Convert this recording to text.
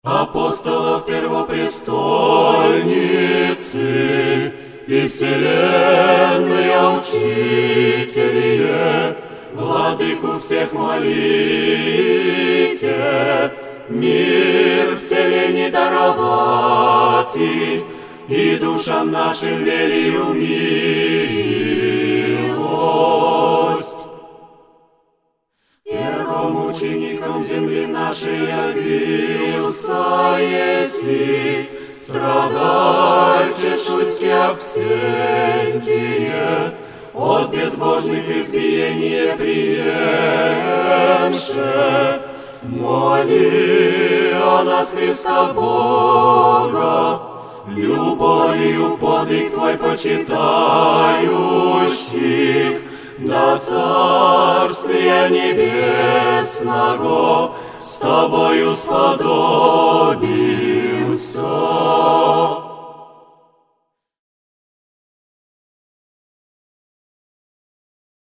Апостолов первопрестольницы и вселенная учителие, владыку всех молите, мир вселенной даровати, и душам нашим велию милость. Первомучеником земли нашей явился еси, страдальче Шуйский Авксентие, от безбожных избиения приемше. Моли о нас, Христа Бога, любовью подвиг Твой почитающих, до Царствия Небесного с Тобою сподоби.